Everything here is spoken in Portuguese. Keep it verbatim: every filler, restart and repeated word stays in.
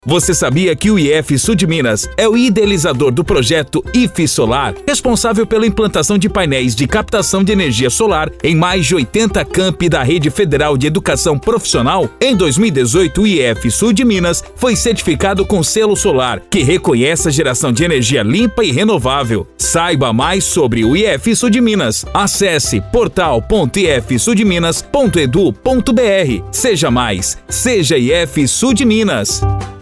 Você sabia que o I F Sul de Minas é o idealizador do projeto I F Solar, responsável pela implantação de painéis de captação de energia solar em mais de oitenta campi da Rede Federal de Educação Profissional? Em dois mil e dezoito, o I F Sul de Minas foi certificado com selo solar, que reconhece a geração de energia limpa e renovável. Saiba mais sobre o I F Sul de Minas. Acesse portal ponto i f sul de minas ponto edu ponto br. Seja mais, seja I F Sul de Minas.